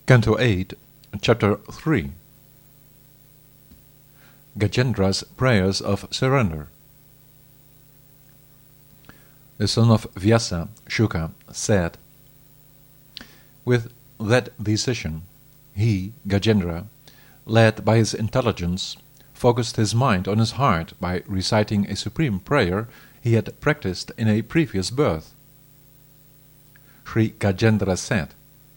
Canto 8, Chapter 3. Gajendra's Prayers of Surrender. The son of Vyasa, Shuka, said, with that decision, he, Gajendra, led by his intelligence, focused his mind on his heart by reciting a supreme prayer he had practiced in a previous birth. Sri Gajendra said,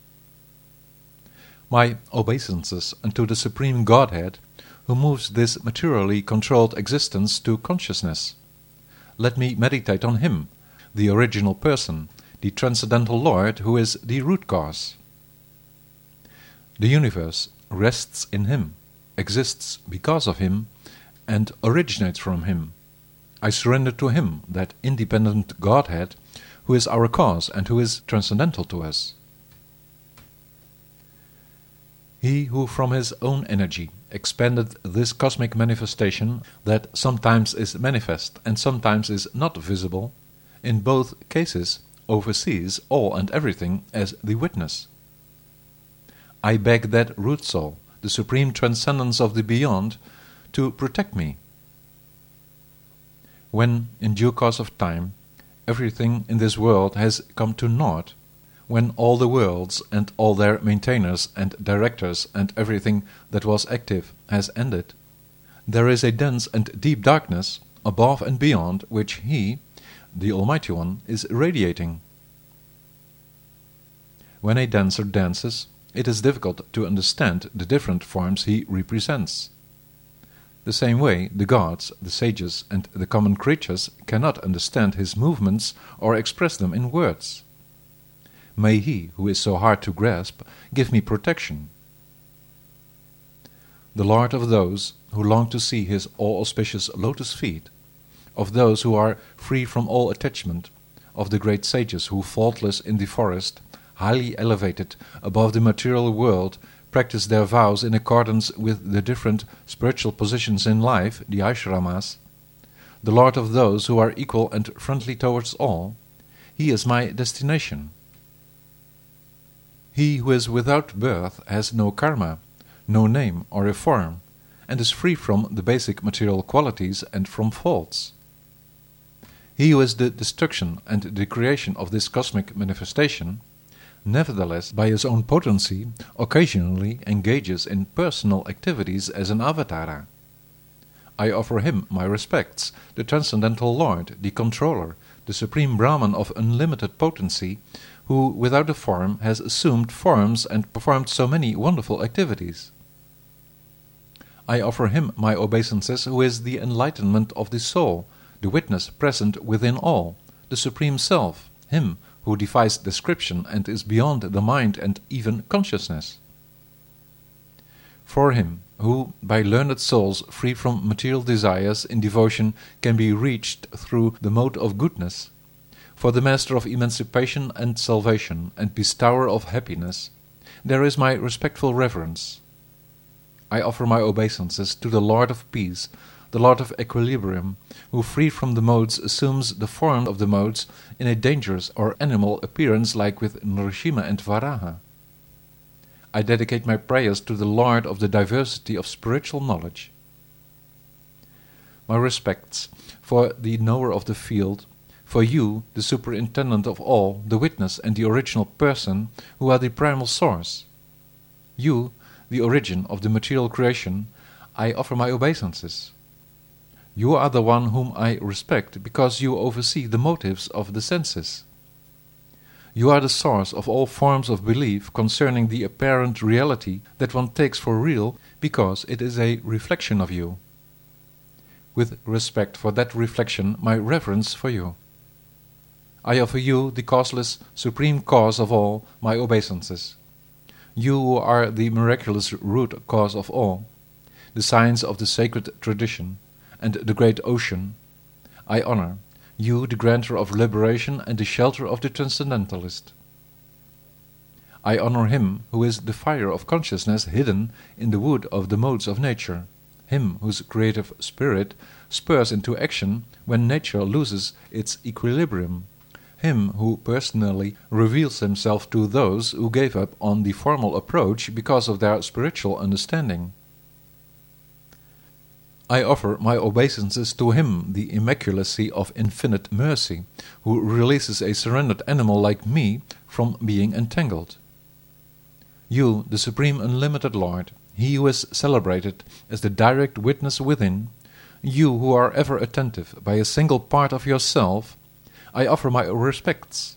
"My obeisances unto the Supreme Godhead, who moves this materially controlled existence to consciousness. Let me meditate on Him, the original person, the transcendental Lord who is the root cause. The universe rests in Him, exists because of Him, and originates from Him. I surrender to Him, that independent Godhead, who is our cause and who is transcendental to us. He who from his own energy expanded this cosmic manifestation that sometimes is manifest and sometimes is not visible, in both cases oversees all and everything as the witness. I beg that root soul, the supreme transcendence of the beyond, to protect me. When, in due course of time, everything in this world has come to naught, when all the worlds and all their maintainers and directors and everything that was active has ended, there is a dense and deep darkness above and beyond which He, the Almighty One, is radiating. When a dancer dances, it is difficult to understand the different forms he represents. The same way the gods, the sages, and the common creatures cannot understand his movements or express them in words. May He, who is so hard to grasp, give me protection. The Lord of those who long to see His all-auspicious lotus feet, of those who are free from all attachment, of the great sages who, faultless in the forest, highly elevated above the material world, practice their vows in accordance with the different spiritual positions in life, the ashramas, the Lord of those who are equal and friendly towards all, He is my destination. He who is without birth has no karma, no name or a form, and is free from the basic material qualities and from faults. He who is the destruction and the creation of this cosmic manifestation, nevertheless by his own potency occasionally engages in personal activities as an avatara. I offer him my respects, the transcendental Lord, the controller, the supreme Brahman of unlimited potency, who without a form has assumed forms and performed so many wonderful activities. I offer him my obeisances, who is the enlightenment of the soul, the witness present within all, the supreme self, him who defies description and is beyond the mind and even consciousness. For him who, by learned souls free from material desires in devotion, can be reached through the mode of goodness, for the Master of emancipation and salvation and bestower of happiness, there is my respectful reverence. I offer my obeisances to the Lord of peace, the Lord of equilibrium, who free from the modes assumes the form of the modes in a dangerous or animal appearance like with Nrsimha and Varaha. I dedicate my prayers to the Lord of the diversity of spiritual knowledge. My respects for the knower of the field, for you, the superintendent of all, the witness and the original person, who are the primal source. You, the origin of the material creation, I offer my obeisances. You are the one whom I respect because you oversee the motives of the senses. You are the source of all forms of belief concerning the apparent reality that one takes for real because it is a reflection of you. With respect for that reflection, my reverence for you. I offer you, the causeless, supreme cause of all, my obeisances. You who are the miraculous root cause of all, the science of the sacred tradition, and the great ocean, I honor, you the grantor of liberation and the shelter of the transcendentalist. I honor him who is the fire of consciousness hidden in the wood of the modes of nature, him whose creative spirit spurs into action when nature loses its equilibrium, him who personally reveals himself to those who gave up on the formal approach because of their spiritual understanding. I offer my obeisances to him, the immaculacy of infinite mercy, who releases a surrendered animal like me from being entangled. You, the Supreme Unlimited Lord, he who is celebrated as the direct witness within, you who are ever attentive by a single part of yourself, I offer my respects.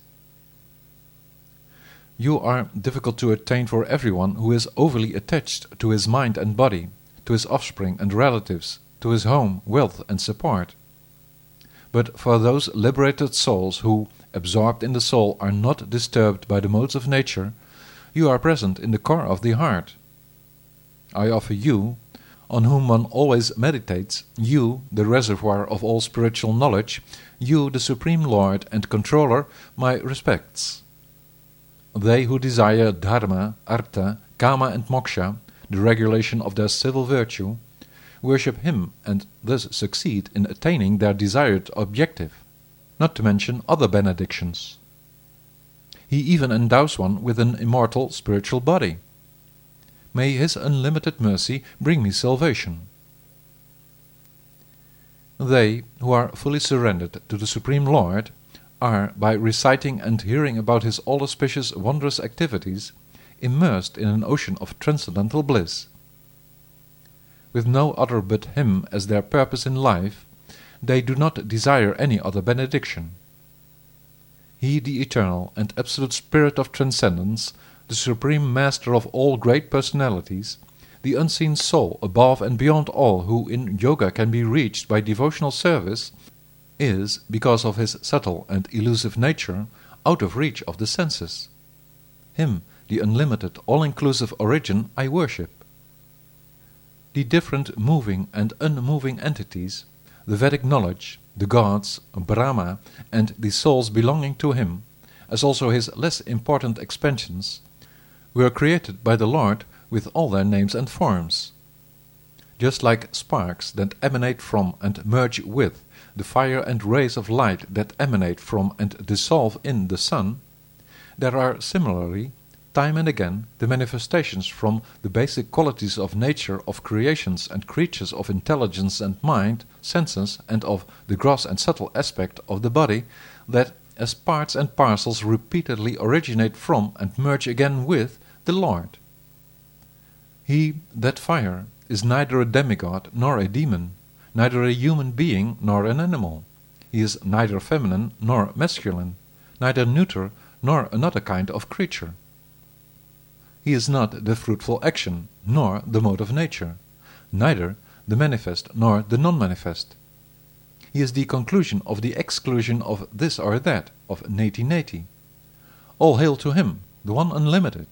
You are difficult to attain for everyone who is overly attached to his mind and body, to his offspring and relatives, to his home, wealth and support. But for those liberated souls who, absorbed in the soul, are not disturbed by the modes of nature, you are present in the core of the heart. I offer you, on whom one always meditates, you, the reservoir of all spiritual knowledge, you, the Supreme Lord and Controller, my respects. They who desire dharma, artha, kama and moksha, the regulation of their civil virtue, worship him and thus succeed in attaining their desired objective, not to mention other benedictions. He even endows one with an immortal spiritual body. May his unlimited mercy bring me salvation. They who are fully surrendered to the Supreme Lord are, by reciting and hearing about his all-auspicious wondrous activities, immersed in an ocean of transcendental bliss. With no other but him as their purpose in life, they do not desire any other benediction. He, the eternal and absolute spirit of transcendence, the supreme master of all great personalities, the unseen soul above and beyond all who in yoga can be reached by devotional service, is, because of his subtle and elusive nature, out of reach of the senses. Him, the unlimited, all-inclusive origin, I worship. The different moving and unmoving entities, the Vedic knowledge, the gods, Brahma, and the souls belonging to him, as also his less important expansions, were created by the Lord with all their names and forms. Just like sparks that emanate from and merge with the fire and rays of light that emanate from and dissolve in the sun, there are similarly, time and again, the manifestations from the basic qualities of nature of creations and creatures of intelligence and mind, senses, and of the gross and subtle aspect of the body that, as parts and parcels, repeatedly originate from and merge again with the Lord. He, that fire, is neither a demigod nor a demon, neither a human being nor an animal. He is neither feminine nor masculine, neither neuter nor another kind of creature. He is not the fruitful action, nor the mode of nature, neither the manifest nor the non-manifest. He is the conclusion of the exclusion of this or that, of neti-neti. All hail to him, the one unlimited.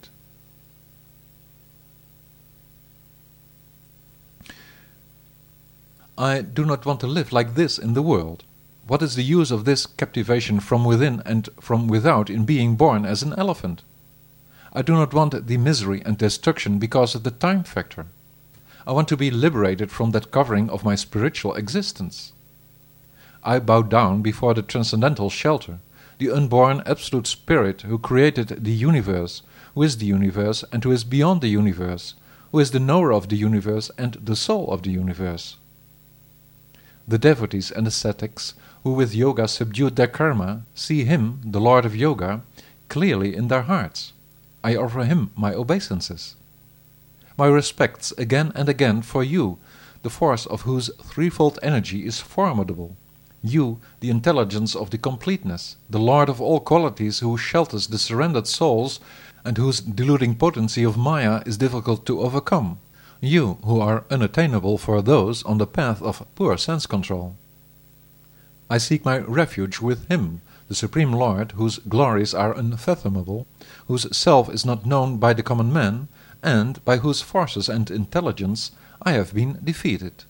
I do not want to live like this in the world. What is the use of this captivation from within and from without in being born as an elephant? I do not want the misery and destruction because of the time factor. I want to be liberated from that covering of my spiritual existence. I bow down before the transcendental shelter, the unborn absolute spirit who created the universe, who is the universe and who is beyond the universe, who is the knower of the universe and the soul of the universe. The devotees and ascetics who with yoga subdued their karma see him, the Lord of Yoga, clearly in their hearts. I offer him my obeisances. My respects again and again for you, the force of whose threefold energy is formidable. You, the intelligence of the completeness, the Lord of all qualities who shelters the surrendered souls and whose deluding potency of Maya is difficult to overcome. You, who are unattainable for those on the path of poor sense control. I seek my refuge with him, the Supreme Lord, whose glories are unfathomable, whose self is not known by the common man, and by whose forces and intelligence I have been defeated.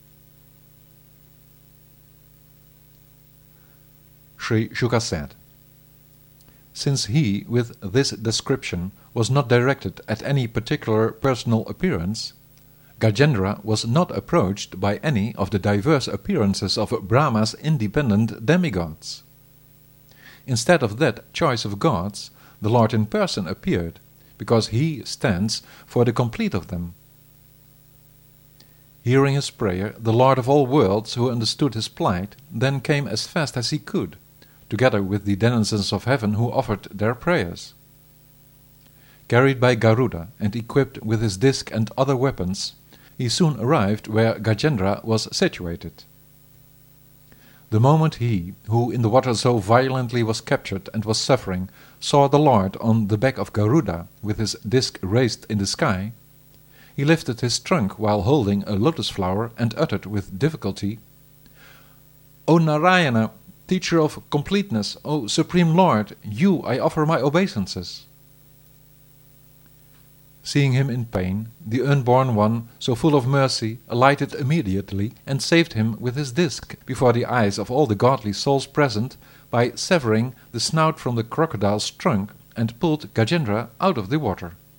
Sri Shuka said, since he, with this description, was not directed at any particular personal appearance, Gajendra was not approached by any of the diverse appearances of Brahma's independent demigods. Instead of that choice of gods, the Lord in person appeared, because he stands for the complete of them. Hearing his prayer, the Lord of all worlds, who understood his plight, then came as fast as he could, together with the denizens of heaven who offered their prayers. Carried by Garuda and equipped with his disc and other weapons, he soon arrived where Gajendra was situated. The moment he, who in the water so violently was captured and was suffering, saw the Lord on the back of Garuda, with his disc raised in the sky, he lifted his trunk while holding a lotus flower and uttered with difficulty, "O Narayana, teacher of completeness, O Supreme Lord, you I offer my obeisances." Seeing him in pain, the unborn one, so full of mercy, alighted immediately and saved him with his disc, before the eyes of all the godly souls present, by severing the snout from the crocodile's trunk, and pulled Gajendra out of the water.